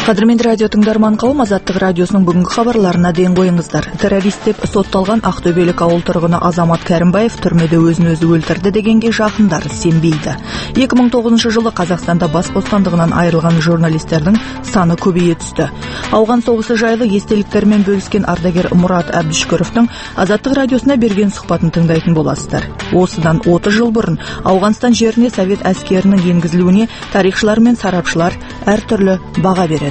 Қадірменді радио тыңдарман қауым, Азаттық радиосының бүгінгі хабарларына ден қойыңыздар. Террорист деп сотталған Ақтөбелік ауыл тұрғыны Азамат Кәрімбаев түрмеде өзін өзі өлтірді дегенге жақындары сенбейді. 2009 жылы Қазақстанда бас бостандығынан айырылған журналистердің саны көбейе түсті. Ауған соғысы жайлы естеліктермен бөліскен ардагер Мұрат Әбдішкіровтың Азаттық радиосына берген сұхбатын тыңдайтын боласыздар. Осыдан 30 жыл бұрын Ауғанстан жеріне совет әскерінің енгізілуіне тарихшылар мен сарапшылар әртүрлі баға береді.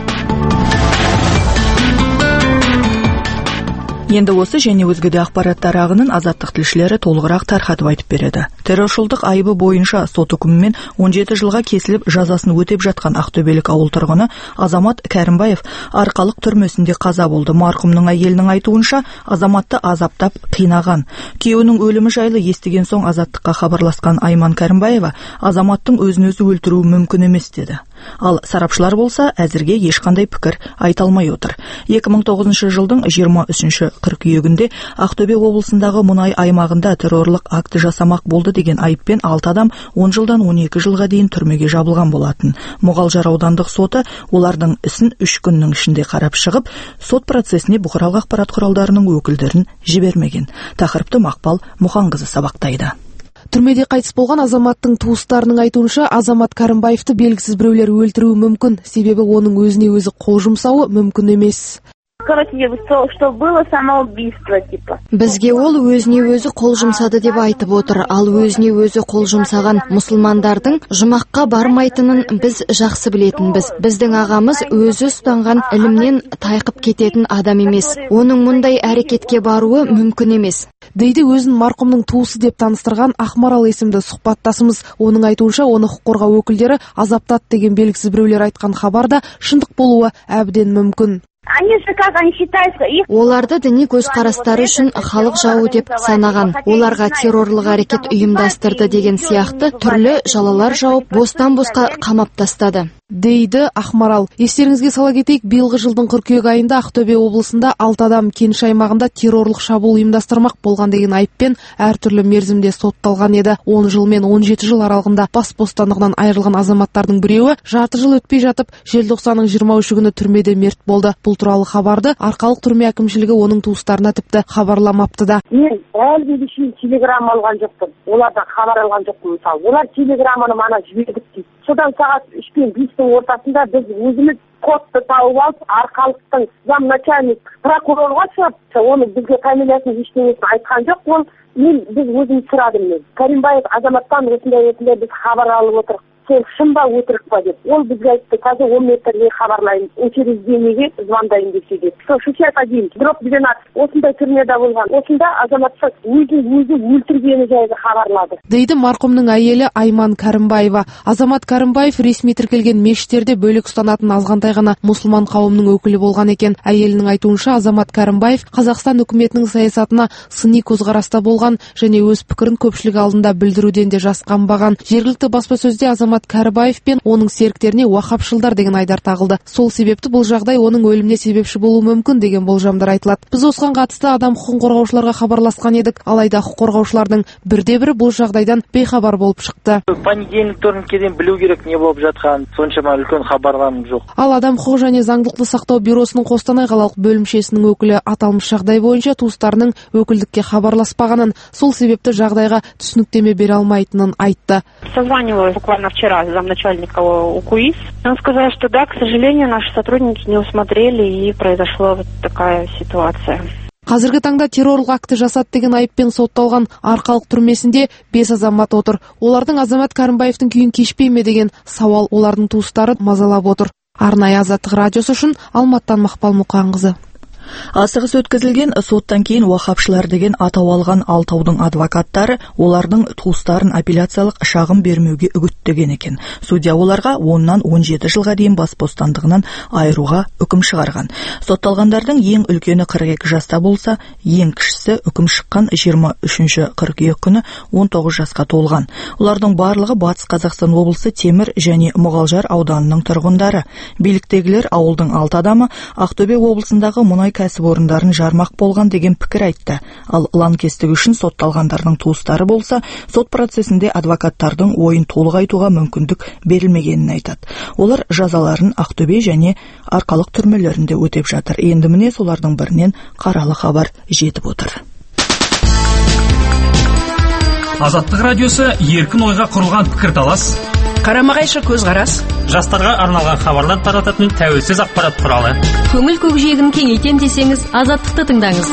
Енді осы және өзге де ақпараттар ағынын Азаттық тілшілері толығырақ тарқатып айтып береді. Терроршылдық айыбы бойынша сот үкімімен 17 жылға кесіліп жазасын өтеп жатқан Ақтөбелік ауыл тұрғыны Азамат Кәрімбаев Арқалық түрмесінде қаза болды. Марқұмның әйелінің айтуынша Азаматты азаптап қинаған. Күйеуінің өлімі жайлы естіген соң Азаттыққа хабарласқан Айман Кәрімбаева Азаматтың өзін өзі өлтіруі мүмкін емес деді. Ал сарапшылар болса әзірге ешқандай пікір айта алмай отыр. 2009 жылдың 23 қыркүйегінде Ақтөбе облысындағы мұнай аймағында террорлық акті жасамақ болды деген айыппен 6 адам 10 жылдан 12 жылға дейін түрмеге жабылған болатын. Мұғалжар аудандық соты олардың ісін 3 күннің ішінде қарап шығып, сот процесіне бұқаралық ақпарат құралдарының өкілдерін жібермеген. Тақырыпты Мақпал Мұханқызы сабақтайды. Түрмеде қайтыс болған азаматтың туыстарының айтуынша Азамат Кәрімбаевты белгісіз біреулер өлтіруі мүмкін, себебі оның өзіне өзі қол жұмсауы мүмкін емес. Что было самоубийство, типа. Бізге ол өзіне өзі қол жұмсады деп айтып отыр, ал өзіне өзі қол жұмсаған мұсылмандардың жұмаққа бармайтынын біз жақсы білетінбіз. Біздің ағамыз өзі ұстанған ілімнен тайқып кететін адам емес. Оның мұндай әрекетке баруы мүмкін емес. Дейді өзін марқұмның туысы деп таныстырған Ақмарал есімді сұхбаттасымыз. Оның айтуынша оны құқық қорғау өкілдері азаптады деген белгісіз біреулер айтқан хабарда шындық болуы әбден мүмкін. Оларды діни көзқарастары үшін халық жауы деп санаған. Оларға террорлық әрекет ұйымдастырды деген сияқты түрлі жалалар жауып, бостан-босқа қамап тастады. Дейді Ақмарал. Естеріңізге сала кетейік, биылғы жылдың қыркүйек айында Ақтөбе облысында 6 адам кеніш аймағында террорлық шабуыл ұйымдастырмақ болған деген айыппен әртүрлі мерзімде сотталған еді. 10 жыл мен 17 жыл аралығында бас бостандығынан айырылған азаматтардың біреуі жарты жыл өтпей жатып, желтоқсанның 23 күні түрмеде мерт болды. Бұл туралы хабарды Арқалық түрме әкімшілігі оның туыстарына тіпті хабарламапты да. Мен әлі де телеграмма алған жоқпын. Олардан хабар алған жоқпын мысалы. Олар телеграмманы мана жібердік дейді. Содан сағат 3 пен 5-тің ортасында біз өзіміз кодты тауып алып, Арқалықтың замначальник прокурорға шығып, оны бізге фамилиясын ештеңесін айтқан жоқ. Ол біз өзіміз сұрадым мен. Кәрімбаев Азаматтан осындай біз хабар алып отырық. Сол шын ба өтірік па деп. Ол бізге айтты, қазір 10 метрге хабарлайын, учреждениеге звондайын десе деп. Сейчас один дроп 12 осындай түрмеде болған. Осында азаматша өзі өлтіргені жайлы хабарлады. Дейді марқұмның әйелі Айман Кәрімбаева. Азамат Кәрімбаев ресми тіркелген мешіттерде бөлек ұстанатын азғантай ғана мұсылман қауымның өкілі болған екен. Әйелінің айтуынша Азамат Кәрімбаев Қазақстан үкіметінің саясатына сыни көзқараста болған және өз пікірін көпшілік алдында білдіруден де жасқанбаған. Жергілікті баспасөзде Азамат Кәрібаев пен оның серіктеріне уахапшылдар деген айдар тағылды. Сол себепті бұл жағдай оның өліміне себепші болуы мүмкін деген болжамдар айтылады. Біз осыған қатысты адам құқық қорғаушыларға хабарласқан едік, алайда құқық қорғаушылардың бірде-бірі бұл жағдайдан бейхабар болып шықты. Понедельник, вторникке білу керек не болып жатқан, соншама үлкен хабарларым жоқ. Ал адам құқық және заңдылықты сақтау бюросының Қостанай қалалық бөлімшесінің өкілі аталмыш жағдай бойынша туыстарының өкілдікке хабарласпағанын, сол себепті жағдайға түсініктеме бере алмайтынын айтты. Созванивалась буквально вчера замначальника УКУИС. Он сказал, что да, к сожалению, наши сотрудники не усмотрели и произошла вот такая ситуация. Қазіргі таңда террорлық акті жасады деген айыппен сотталған Арқалық түрмесінде 5 азамат отыр. Олардың Азамат Кәрімбаевтың күйін кешпей ме деген сауал олардың туыстары мазалап отыр. Арнайы Азаттық радиосы үшін Алматтан Мақпал Мұқанқызы. Асығыс өткізілген соттан кейін уахапшылар деген атау алған Алтаудың адвокаттары олардың туыстарын апелляциялық шағым бермеуге үгіттеген екен. Судья оларға 10-нан 17 жылға дейін бас бостандығынан айыруға үкім шығарған. Сотталғандардың ең үлкені 42 жаста болса, ең кішісі үкім шыққан 23 қыркүйек күні 19 жасқа толған. Олардың барлығы Батыс Қазақстан облысы Темір және Мұғалжар ауданының тұрғындары. Биліктегілер ауылдың 6 адамы Ақтөбе облысындағы мұнай кәсіпорындарын жармақ болған деген пікір айтты. Ал лаңкестік үшін сотталғандардың туыстары болса, сот процесінде адвокаттардың ойын толық айтуға мүмкіндік берілмегенін айтады. Олар жазаларын Ақтөбе және Арқалық түрмелерінде өтеп жатыр. Енді міне солардың бірінен қаралы хабар жетіп отыр. Азаттық радиосы еркін ойға құрылған пікірталас, қарама-қайшы көзқарас, жастарға арналған хабарлар тарататын тәуелсіз ақпарат құралы. Көңіл көкжиегін кеңейтем десеңіз, Азаттықты тыңдаңыз.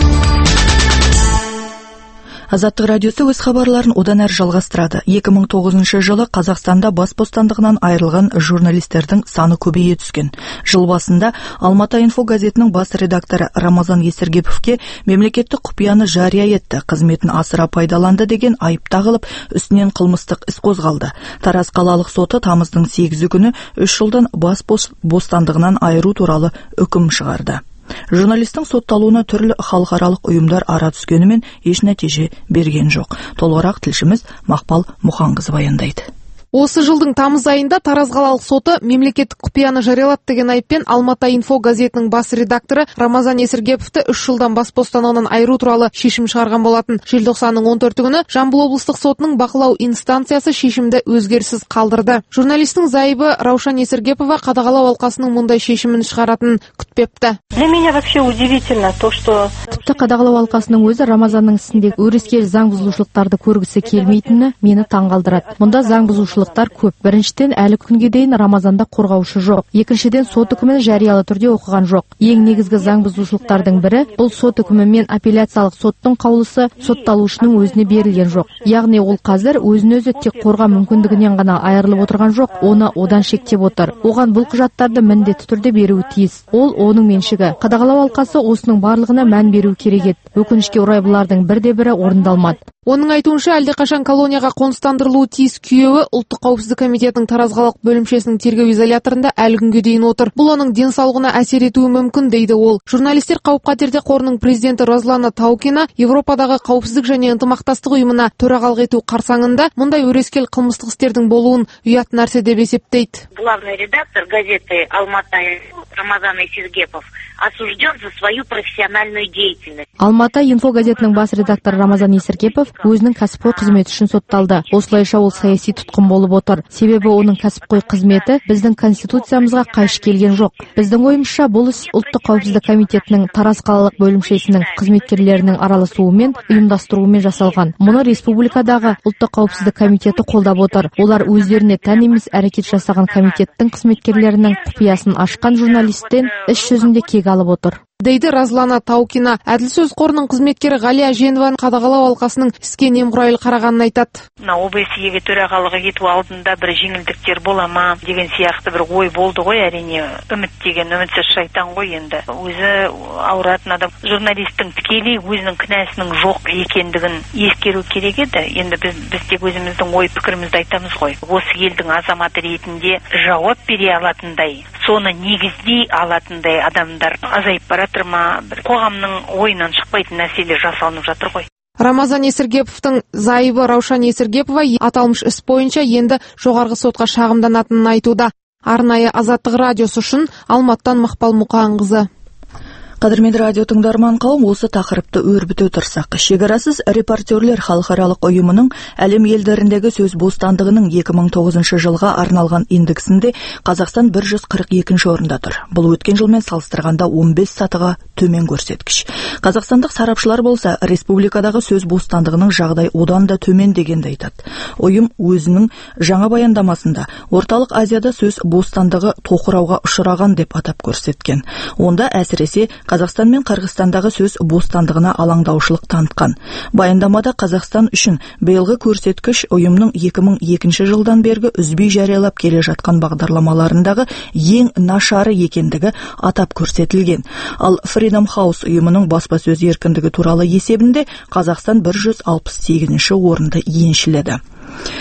Азаттық радиосы өз хабарларын одан әрі жалғастырады. 2009 жылы Қазақстанда бас бостандығынан айырылған журналистердің саны көбейе түскен. Жыл басында Алматы инфо газетінің бас редакторы Рамазан Есіргеповке мемлекеттік құпияны жария етті, қызметін асыра пайдаланды деген айып тағылып, үстінен қылмыстық іс қозғалды. Тараз қалалық соты тамыздың 8 күні 3 жылдан бас бостандығынан айыру туралы үкім шығарды. Журналистің сотталуына түрлі халықаралық ұйымдар ара түскенімен еш нәтиже берген жоқ. Толығырақ тілшіміз Мақпал Мұханқызы баяндайды. Осы жылдың тамыз айында Тараз қалалық соты мемлекеттік құпияны жариялады деген айыппен Алматы инфо газетінің бас редакторы Рамазан Есіргеповті 3 жылдан бас бостандығынан айыру туралы шешім шығарған болатын. Желтоқсанның 14 күні Жамбыл облыстық сотының бақылау инстанциясы шешімді өзгеріссіз қалдырды. Журналистің зайыбы Раушан Есіргепова қадағалау алқасының мұндай шешімін шығаратынын күтпепті. Для меня вообще удивительно то, что Тіпті қадағалау алқасының өзі Рамазанның ісіндегі өрескел заң бұзушылықтарды көргісі келмейтіні мені таңғалдырады. Мұнда заң бұзушылықтар көп. Біріншіден, әлі күнге дейін Рамазанда қорғаушы жоқ. Екіншіден, сот үкімін жариялы түрде оқыған жоқ. Ең негізгі заң бұзушылықтардың бірі бұл сот үкімі мен апелляциялық соттың қаулысы сотталушының өзіне берілген жоқ. Яғни ол қазір өзін-өзі тек қорғау мүмкіндігінен ғана айырылып отырған жоқ, оны одан шектеп отыр. Оған бұл құжаттарды міндетті түрде беруі тиіс. Ол оның меншігі. Қадағалау алқасы осының барлығына мән беру керек еді. Өкінішке орай бұлардың бірде-бірі орындалмады. Оның айтуынша, әлдеқашан колонияға қоныстандырылуы тиіс күйеуі ұлттық қауіпсіздік комитетінің Тараз қалалық бөлімшесінің тергеу изоляторында әлі күнге дейін отыр. Бұл оның денсаулығына әсер етуі мүмкін, дейді ол. Журналистер қауіп-қатерде қорының президенті Розлана Таукина Европадағы қауіпсіздік және ынтымақтастық ұйымына төрағалық ету қарсаңында мұндай өрескел қылмыстық істердің болуын ұят нәрсе деп есептейді. Главный редактор газеты «Алматы» Рамазан Есіргепов осужден за свою профессиональную деятельность. Алматы инфо газетінің бас редакторы Рамазан Есіргепов өзінің кәсіпқой қызметі үшін сотталды. Осылайша ол саяси тұтқын болып отыр. Себебі оның кәсіпқой қызметі біздің конституциямызға қайшы келген жоқ. Біздің ойымызша бұл іс ұлттық қауіпсіздік комитетінің Тараз қалалық бөлімшесінің қызметкерлерінің араласуымен, ұйымдастыруымен жасалған. Мұны республикадағы ұлттық қауіпсіздік комитеті қолдап отыр. Олар өздеріне тән емес әрекет жасаған комитеттің қызметкерлерінің құпиясын ашқан журналисттен іс жүзінде кек алып отыр, дейді Розлана Таукина. Әділ сөз қорының қызметкері Ғалия Женованың қадағалау алқасының іске немқұрайлы қарағанын айтады. ОБСЕ-ге төрағалығы ету алдында бір жеңілдіктер бола ма деген сияқты бір ой болды ғой, әрине. Үміт деген үмітсіз шайтан ғой енді. Өзі ауыратын адам. Журналистің тікелей өзінің кінәсінің жоқ екендігін ескеру керек еді. Енді біз тек өзіміздің ой пікірімізді айтамыз ғой. Осы елдің азаматы ретінде жауап бере алатындай, соны негіздей алатындай адамдар азайып баратыр ма? Қоғамның ойынан шықпайтын нәрселер жасалынып жатыр ғой. Рамазан Есіргеповтың зайыбы Раушан Есіргепова аталмыш іс бойынша енді жоғарғы сотқа шағымданатынын айтуда. Арнайы Азаттық радиосы үшін Алматыдан Мақпал Мұханқызы. Қадірменді радио тыңдарман қауым, осы тақырыпты өрбіте отырсақ, шекарасыз репортерлер халықаралық ұйымының әлем елдеріндегі сөз бостандығының 2009 жылға арналған индексінде Қазақстан 142 орында тұр. Бұл өткен жылмен салыстырғанда 15 сатыға төмен көрсеткіш. Қазақстандық сарапшылар болса, республикадағы сөз бостандығының жағдай одан да төмен дегенді айтады. Ұйым өзінің жаңа баяндамасында Орталық Азияда сөз бостандығы тоқырауға ұшыраған деп атап көрсеткен. Онда әсіресе Қазақстан мен Қырғызстандағы сөз бостандығына алаңдаушылық танытқан. Баяндамада Қазақстан үшін биылғы көрсеткіш ұйымның 2002 жылдан бергі үзбей жариялап келе жатқан бағдарламаларындағы ең нашары екендігі атап көрсетілген. Ал Freedom House ұйымының баспасөз еркіндігі туралы есебінде Қазақстан 168 орынды еншіледі.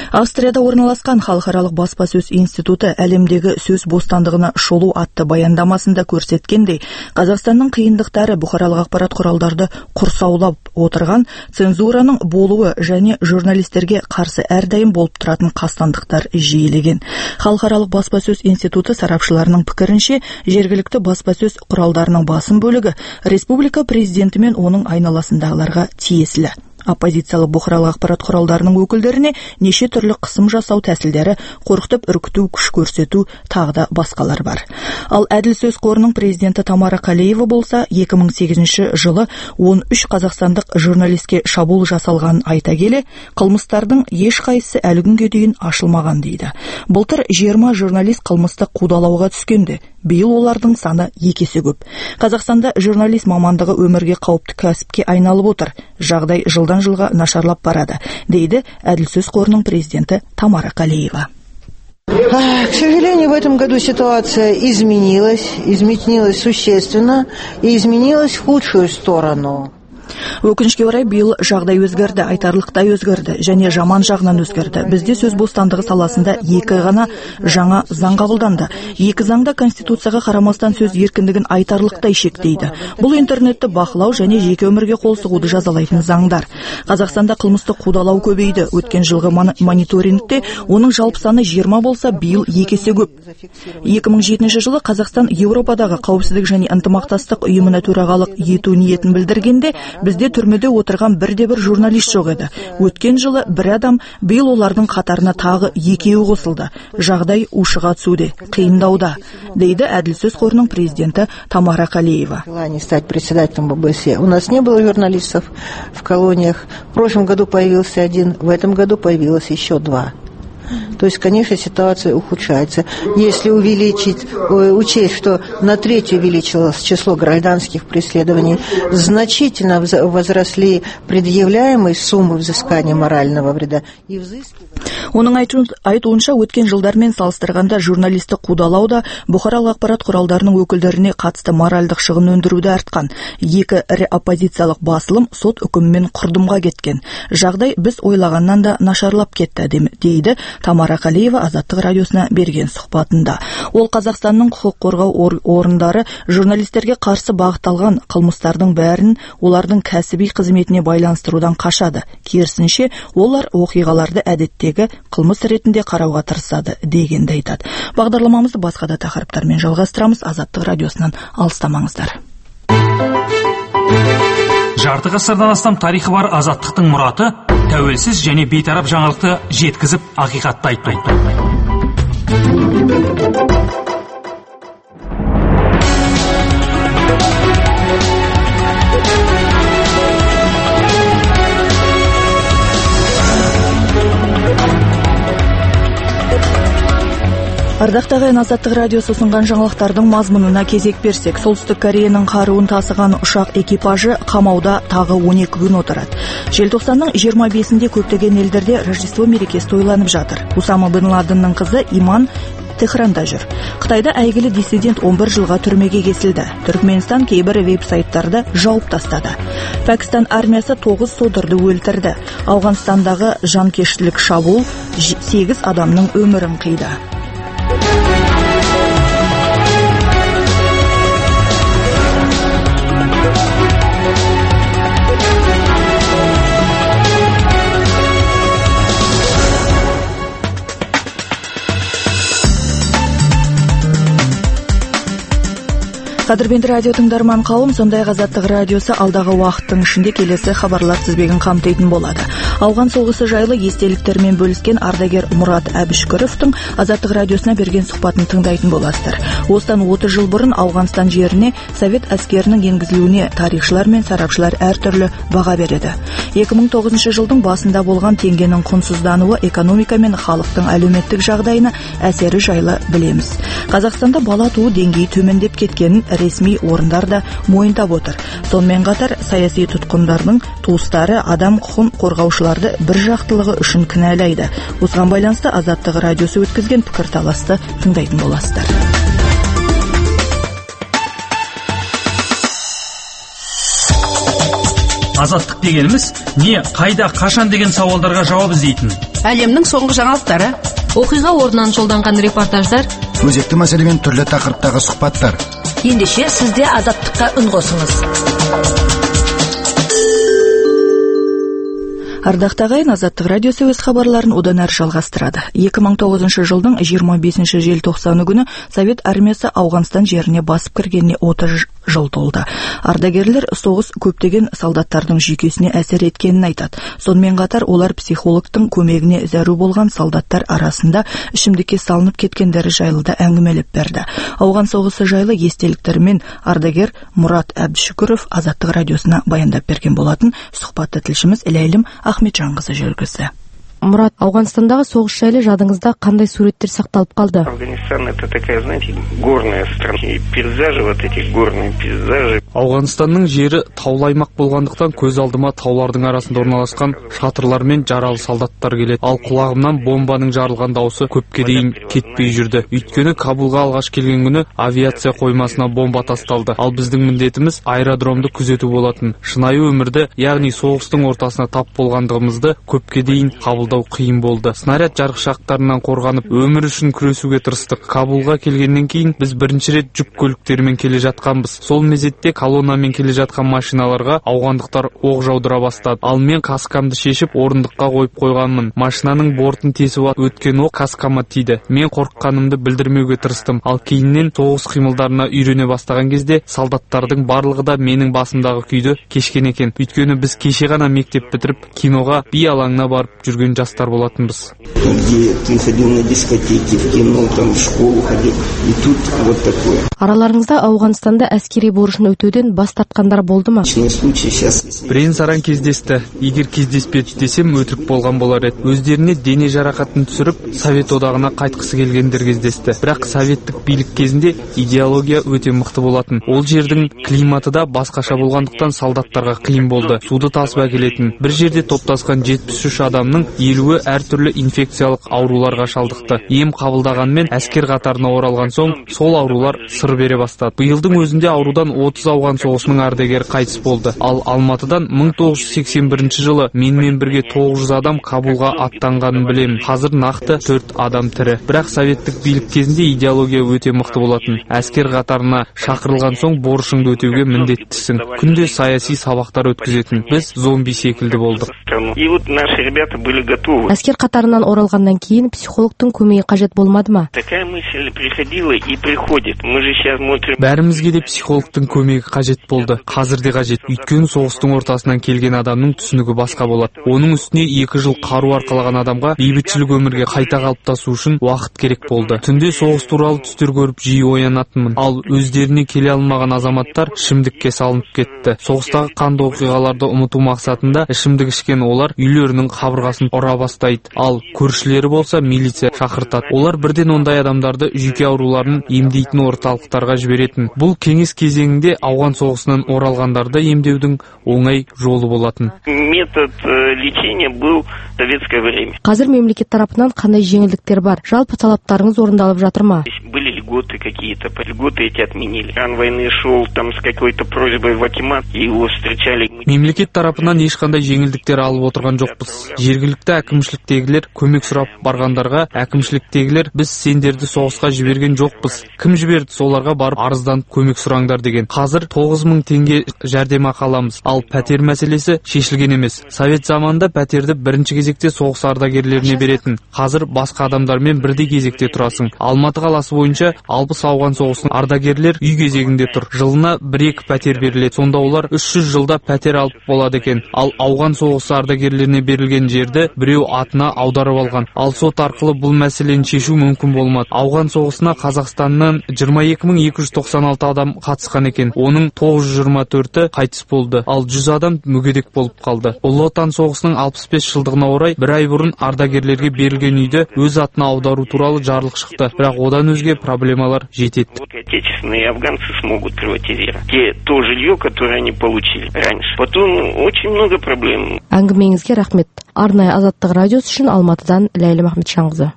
Австрияда орналасқан халықаралық баспасөз институты әлемдегі сөз бостандығына шолу атты баяндамасында көрсеткендей, Қазақстанның қиындықтары бұқаралық ақпарат құралдарды құрсаулап отырған цензураның болуы және журналистерге қарсы әрдайым болып тұратын қастандықтар жиілеген. Халықаралық баспасөз институты сарапшыларының пікірінше, жергілікті баспасөз құралдарының басым бөлігі республика президенті мен оның айналасындағыларға тиесілі. Оппозициялық бұқаралық ақпарат құралдарының өкілдеріне неше түрлі қысым жасау тәсілдері, қорқытып үркіту, күш көрсету, тағы да басқалар бар. Ал Әділ сөз қорының президенті Тамара Калеева болса, 2008 жылы 13 қазақстандық журналистке шабуыл жасалғанын айта келе, қылмыстардың ешқайсысы әлі күнге дейін ашылмаған дейді. Былтыр 20 журналист қылмыстық қудалауға түскенде, биыл олардың саны 2 есе көп. Қазақстанда журналист мамандығы өмірге қауіпті кәсіпке айналып отыр. Жағдай жылдан жылға нашарлап барады, дейді Әділ сөз қорының президенті Тамара Калеева. К сожалению, в этом году ситуация изменилась существенно и изменилась в худшую сторону. Өкінішке орай биыл жағдай өзгерді, айтарлықтай өзгерді және жаман жағынан өзгерді. Бізде сөз бостандығы саласында 2 ғана жаңа заң қабылданды. 2 заңда Конституцияға қарамастан сөз еркіндігін айтарлықтай шектейді. Бұл интернетті бақылау және жеке өмірге қол сұғуды жазалайтын заңдар. Қазақстанда қылмыстық қудалау көбейді. Өткен жылғы мониторингте оның жалпы саны 20 болса, биыл 2 есе көп. 2007 жылы Қазақстан Еуропадағы қауіпсіздік және ынтымақтастық ұйымына төрағалық ету ниетін білдіргенде, бізде түрмеде отырған бірде-бір журналист жоқ еді. Өткен жылы 1 адам, биыл олардың қатарына тағы 2 қосылды. Жағдай ушыға түсуде, қиындауда, дейді Әділ сөз қорының президенті Тамара Калеева. Желание стать председателем ББС. У нас не было журналистов в колониях. В прошлом году появился 1, в этом году появилось еще 2. То есть, конечно, ситуация ухудшается. Если учесть, что на 1/3 увеличилось число гражданских преследований, значительно возросли предъявляемые суммы взыскания морального вреда и взыскивания. Оның айтуынша, өткен жылдармен салыстырғанда журналистік қудалау да бұқаралық ақпарат құралдарының өкілдеріне қатысты моральдық шығын өндіруді артқан. 2 ірі оппозициялық басылым сот үкімімен құрдымға кеткен. Жағдай біз ойлағаннан да нашарлап кетті, дейді Тамара Калеева Азаттық радиосына берген сұхбатында. Ол Қазақстанның құқық қорғау орындары журналистерге қарсы бағытталған қылмыстардың бәрін олардың кәсіби қызметіне байланыстырудан қашады. Керісінше, олар оқиғаларды әдеттегі қылмыс ретінде қарауға тырысады дегенді айтады. Бағдарламамызды басқа да тақырыптармен жалғастырамыз. Азаттық радиосынан алыстамаңыздар. Жарты ғасырдан астам тарихы бар Азаттықтың мұраты тәуелсіз және бейтарап жаңалықты жеткізіп, ақиқатты айтпайды. Ардақты Азаттық радиосы ұсынған жаңалықтардың мазмұнына кезек берсек, Солтүстік Кореяның қаруын тасыған ұшақ экипажы қамауда тағы 12 күн отырады. Желтоқсанның 25-інде көптеген елдерде Рождество мерекесі тойланып жатыр. Усама бен Ладеннің қызы Иман Техранда жүр. Қытайда әйгілі диссидент 11 жылға түрмеге кесілді. Түркменстан кейбір веб-сайттарды жауып тастады. Пәкістан армиясы 9 содырды өлтірді. Ауғанстандағы жанкештілік шабуыл 8 адамның өмірін қиды. Қадірменді радио тыңдарман қауым, сондай Азаттық радиосы алдағы уақыттың ішінде келесі хабарлар тізбегін қамтитын болады. Ауған соғысы жайлы естеліктермен бөліскен ардагер Мұрат Әбішкіровтың Азаттық радиосына берген сұхбатын тыңдайтын боласыздар. Осыдан 30 жыл бұрын Ауғанстан жеріне Совет әскерінің енгізілуіне тарихшылар мен сарапшылар әртүрлі баға береді. 2009 жылдың басында болған теңгенің құнсыздануы экономика мен халықтың әлеуметтік жағдайына әсері жайлы білеміз. Қазақстанда бала туу деңгейі төмендеп кеткенін ресми орындар да мойындап отыр. Сонымен қатар саяси тұтқындардың туыстары адам құқын қорғаушыларды бір жақтылығы үшін кінәлайды. Осыған байланысты Азаттық радиосы өткізген пікірталасты тыңдайтын боласыздар. Азаттық дегеніміз не, қайда, қашан деген сауалдарға жауап іздейтін әлемнің соңғы жаңалықтары, оқиға орнынан жолданған репортаждар, өзекті мәселемен түрлі тақырыптағы сұхбаттар. Ендеше сізде азаттыққа үн қосыңыз. Ардақты ағайын, Азаттық радиосы өз хабарларын одан әрі жалғастырады. 2009 жылдың 25 желтоқсаны күні Совет армиясы Ауғанстан жеріне басып кіргеніне 30 жыл толды. Ардагерлер соғыс көптеген солдаттардың жүйкесіне әсер еткенін айтады. Сонымен қатар олар психологтың көмегіне зәру болған солдаттар арасында ішімдікке салынып кеткендері жайлы да әңгімелеп берді. Ауған соғысы жайлы естеліктермен ардагер Мұрат Әбдішүкіров Азаттық радиосына баяндап берген болатын. Сұхбатты тілшіміз Ләйлім Ахметжанқызы жүргізді. Мұрат, Ауғанстандағы соғыс жайлы жадыңызда қандай суреттер сақталып қалды? Афганистан это такая, знаете, горная страна. И пейзажи, вот эти горные пейзажи. Ауғанстанның жері таулы аймақ болғандықтан көз алдыма таулардың арасында орналасқан шатырлар мен жаралы солдаттар келеді. Ал құлағымнан бомбаның жарылған дауысы көпке дейін кетпей жүрді. Өйткені Кабулға алғаш келген күні авиация қоймасына бомба тасталды. Ал біздің міндетіміз аэродромды күзету болатын. Шынайы өмірді, яғни соғыстың ортасына тап болғандығымызды көпке дейін қабылдау қиын болды. Снаряд жарықшақтарынан қорғанып, өмір үшін күресуге тырыстық. Кабулға келгеннен кейін біз бірінші рет жүк көліктерімен келе жатқанбыз. Сол мезетте колоннамен келе жатқан машиналарға ауғандықтар оқ жаудыра бастады. Ал мен каскамды шешіп орындыққа қойып қойғанмын. Машинаның бортын тесіп өткен оқ каскама тиді. Мен қорыққанымды білдірмеуге тырыстым. Ал кейіннен соғыс қимылдарына үйрене бастаған кезде солдаттардың барлығы да менің басымдағы күйді кешкен екен. Өйткені біз кеше ғана мектеп бітіріп киноға, би алаңына барып жүрген жастар болатынбыз. Араларыңызда Ауғанстанда әскери борышын өтеуден бас тартқандар болды ма? Бірен-саран кездесті. Егер кездеспеді десем өтірік болған болар еді. Өздеріне дене жарақатын түсіріп, Совет одағына қайтқысы келгендер кездесті. Бірақ советтік билік кезінде идеология өте мықты болатын. Ол жердің климаты да басқаша болғандықтан солдаттарға қиын болды. Суды тасып әкелетін. Бір жерде топтасқан 73 адамның 50-і әртүрлі инфекциялық ауруларға шалдықты. Ем қабылдағанмен әскер қатарына оралған соң сол аурулар сыр бере бастады. Биылдың өзінде аурудан 30 ауған соғысының ардагері қайтыс болды. Ал Алматыдан 1981 жылы менімен бірге 900 адам Кабулға аттанғанын білемін. Қазір нақты 4 адам тірі. Бірақ советтік билік кезінде идеология өте мықты болатын. Әскер қатарына шақырылған соң борышыңды өтеуге міндеттісің. Күнде саяси сабақтар өткізетін. Біз зомби секілді болдық. Әскер қатарынан оралғаннан кейін психологтың көмегі қажет болмады ма? Бәрімізге де психологтың көмегі қажет болды. Қазір де қажет. Өйткені соғыстың ортасынан келген адамның түсінігі басқа болады. Оның үстіне 2 жыл қару арқалаған адамға бейбітшілік өмірге қайта қалыптасу үшін уақыт керек болды. Түнде соғыс туралы түстер көріп жиі оянатынмын. Ал өздеріне келе алмаған азаматтар ішімдікке салынып кетті. Соғыстағы қанды оқиғаларды ұмыту мақсатында ішімдік ішкен олар үйлерінің қабырғасын ұра бастайды. Ал көршілері болса милиция шақыртады. Олар бірден ондай адамдарды жүйке ауруларын емдейтін орталықтарға жіберетін. Бұл кеңес кезеңінде ауған соғысынан оралғандарды емдеудің оңай жолы болатын. Метод лечения был советское время. Қазір мемлекет тарапынан қандай жеңілдіктер бар? Жалпы талаптарыңыз орындалып жатыр ма? Были льготы какие-то, льготы эти отменили. Ан войны шел там с какой-то просьбой в акимат, и его встречали. Мемлекет тарапынан ешқандай жеңілдіктер алып отырған жоқпыз. Жергілікті әкімшіліктегілер көмек сұрап барғандарға әкімшіліктегілер біз сендерді соғысқа жіберген жоқпыз. Кім жіберді, соларға барып арызданып көмек сұраңдар деген. Қазір 9000 теңге жәрдемақы аламыз. Ал пәтер мәселесі шешілген емес. Совет заманында пәтерді бірінші кезекте соғыс ардагерлеріне беретін. Қазір басқа адамдармен бірдей кезекте тұрасың. Алматы қаласы бойынша 60 ауған соғысының ардагерлер үй кезегінде тұр. Жылына 1-2 пәтер беріледі. Сонда олар 300 жылда пәтер алып болады екен. Ал ауған соғысы ардагерлеріне берілген жерді біреу атына аударып алған. Ал сот арқылы бұл мәселені шешу мүмкін болмады. Ауған соғысына Қазақстаннан 22296 адам қатысқан екен. Оның 924-і қайтыс болды. Ал 100 адам мүгедек болып қалды. Ұлы Отан соғысының 65 жылдығына орай бір ай бұрын ардагерлерге берілген үйді өз атына аудару туралы жарлық шықты. Бірақ одан өзге проблемалар жетеді. Отечественные афганцы смогут приватизировать то жилье, которое они получили раньше. Потом очень много проблем. Әңгімеңізге рахмет. Арнайы Азаттық радиосы үшін Алматыдан Ләйлім Ахметжанқызы.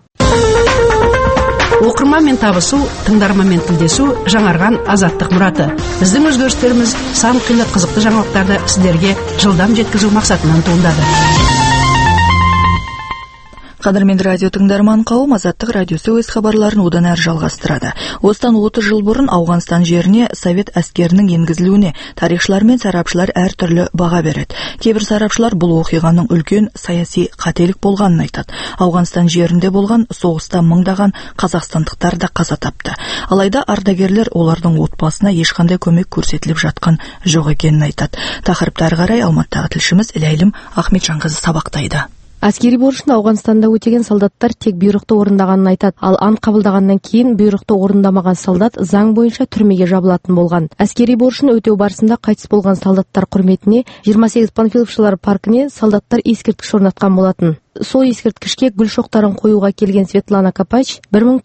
Оқырманмен табысу, тыңдарманмен тілдесу жаңарған Азаттық мұраты. Біздің өзгерістеріміз сан қилы қызықты жаңалықтарды сіздерге жылдам жеткізу мақсатынан туындады. Қадірменді радио тыңдарман қауым, Азаттық радиосы өз хабарларын одан әрі жалғастырады. Осыдан 30 жыл бұрын Ауғанстан жеріне совет әскерінің енгізілуіне тарихшылар мен сарапшылар әртүрлі баға береді. Кейбір сарапшылар бұл оқиғаның үлкен саяси қателік болғанын айтады. Ауғанстан жерінде болған соғыста мыңдаған қазақстандықтар да қаза тапты. Алайда ардагерлер олардың отбасына ешқандай көмек көрсетіліп жатқан жоқ екенін айтады. Тақырыпты әрі қарай Алматыдағы тілшіміз Ләйлім Ахметжанқызы сабақтайды. Әскери борышын Ауғанстанда өтеген солдаттар тек бұйрықты орындағанын айтады. Ал ант қабылдағаннан кейін бұйрықты орындамаған солдат заң бойынша түрмеге жабылатын болған. Әскери борышын өтеу барысында қайтыс болған солдаттар құрметіне 28 Панфиловшылар паркіне солдаттар ескерткіш орнатқан болатын. Сол ескерткішке гүл шоқтарын қоюға келген Светлана Копач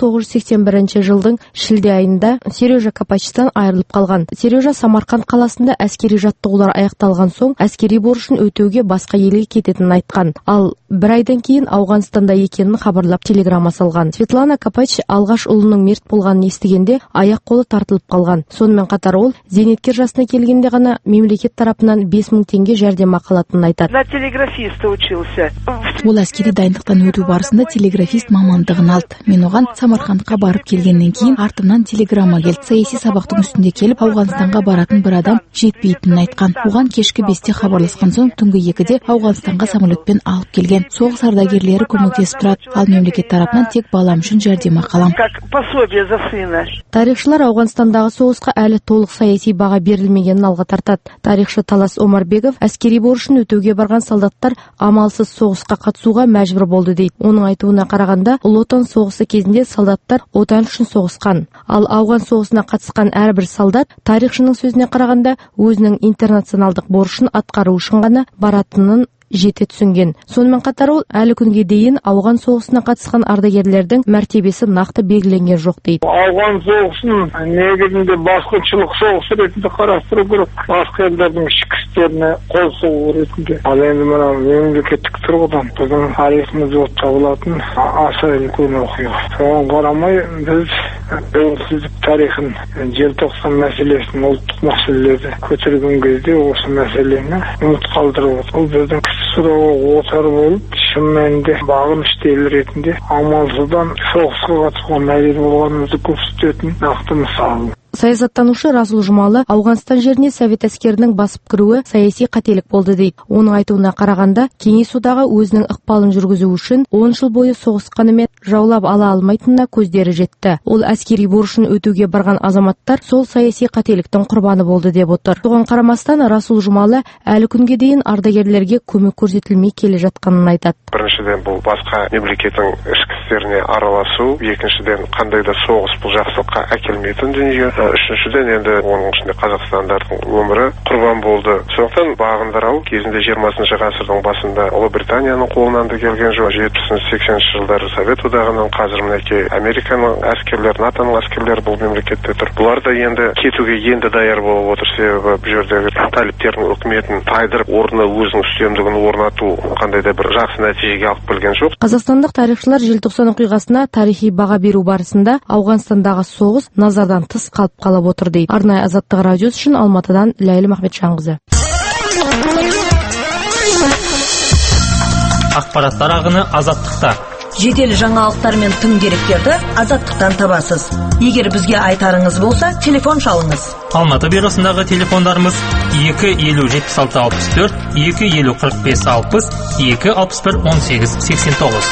1981 жылдың шілде айында Сережа Копачтан айырылып қалған. Сережа Самарқанд қаласында әскери жаттығулар аяқталған соң әскери борышын өтеуге басқа елге кететінін айтқан. Ал бір айдан кейін Ауғанстанда екенін хабарлап телеграмма салған. Светлана Копач алғаш ұлының мерт болғанын естігенде аяқ қолы тартылып қалған. Сонымен қатар ол зейнеткер жасына келгенде ғана мемлекет тарапынан 5000 теңге жәрдемақы алатынын айтады. На телеграфиста учился. Әскери дайындықтан өту барысында телеграфист мамандығын алды. Мен оған Самарқандқа барып келгеннен кейін артымнан телеграмма келді. Саяси сабақтың үстінде келіп Ауғанстанға баратын бір адам жетпейтінін айтқан. Оған кешкі 5-те хабарласқан соң түнгі 2-де Ауғанстанға самолетпен алып келген. Соғыс ардагерлері көмектесіп тұрады. Ал мемлекет тарапынан тек балам үшін жәрдемақы алам. Как пособие за сына. Тарихшылар Ауғанстандағы соғысқа әлі толық саяси баға берілмегенін алға тартады. Тарихшы Талас Омарбеков әскери борышын өтеуге барған солдаттар амалсыз соғысқа қатысуға мәжбүр болды дейді. Оның айтуына қарағанда, Ұлы Отан соғысы кезінде солдаттар отан үшін соғысқан. Ал ауған соғысына қатысқан әрбір солдат тарихшының сөзіне қарағанда өзінің интернационалдық борышын атқару үшін ғана баратынын жете түсінген. Сонымен қатар ол әлі күнге дейін ауған соғысына қатысқан ардагерлердің мәртебесі нақты белгіленген жоқ дейді. Ауған соғысын негізінде басқыншылық соғысы ретінде қарастыру керек. Басқа елдердің ішкі істеріне қол соғу ретінде. Ал енді мына мемлекеттік тұрғыдан біздің тарихымыз болып табылатын аса үлкен оқиға. Соған қарамай біз тәуелсіздік тарихын, желтоқсан мәселесін, ұлттық мәселелерді көтерген кезде осы мәселені ұмыт қалдырып отыр. Бұл біздің сұрауға отар болып, шын мәнінде бағынышты ел ретінде амалсыздан соғысқа қатысуға мәжбүр болғанымызды көрсететін нақты мысал. Саясаттанушы Расул Жұмалы Ауғанстан жеріне совет әскерінің басып кіруі саяси қателік болды дейді. Оның айтуына қарағанда, Кеңес одағы өзінің ықпалын жүргізу үшін 10 жыл бойы соғысқанымен жаулап ала алмайтынына көздері жетті. Ол әскери борышын өтеуге барған азаматтар сол саяси қателіктің құрбаны болды деп отыр. Соған қарамастан Расул Жұмалы әлі күнге дейін ардагерлерге көмек көрсетілмей келе жатқанын айтады. Біріншіден бұл басқа мемлекеттің ішкі істеріне араласу, екіншіден қандай да соғыс бұл жақсылыққа әкелмейтін дүние. Үшіншіден енді оның ішінде қазақстандардың өмірі құрбан болды. Сондықтан бағындырау кезінде 20 ғасырдың басында Ұлыбританияның қолынан да келген жоқ. 70-80 жылдары Совет одағының, қазір мінекей Американың әскерлері, НАТОның әскерлері бұл мемлекетте тұр. Бұлар да енді кетуге енді даяр болып отыр. Себебі бұл жердегі талибтердің үкіметін тайдырып, орнына өзінің үстемдігін орнату қандай да бір жақсы нәтижеге алып келген жоқ. Қазақстандық тарихшылар желтоқсан оқиғасына тарихи баға беру барысында Ауғанстандағы соғыс назардан тыс қалып қалып отыр дейді. Арнайы Азаттық радиосы үшін Алматыдан Ләйлім Ахметжанқызы. Ақпараттар ағыны Азаттықта. Жедел жаңалықтар мен тың деректерді Азаттықтан табасыз. Егер бізге айтарыңыз болса, телефон шалыңыз. Алматы бюросындағы телефондарымыз 250-76-64, 250-45-60, 261-18-89.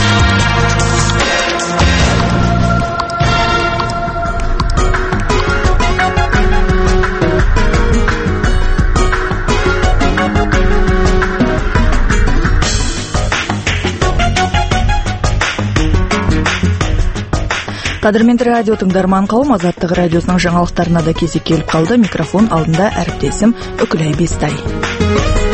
Қадірменді радио тыңдарман қауым, Азаттық радиосының жаңалықтарына да кезек келіп қалды. Микрофон алдында әріптесім Үкілай Бестай.